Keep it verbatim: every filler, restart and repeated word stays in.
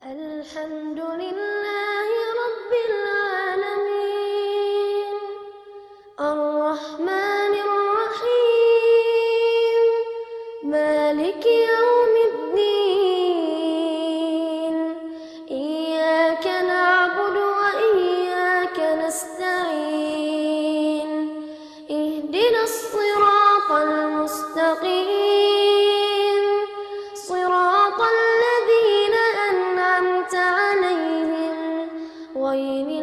الحمد لله رب العالمين الرحمن الرحيم مالك يوم الدين إياك نعبد وإياك نستعين اهدنا الصراط المستقيم صراط الذين أنعمت عليهم غير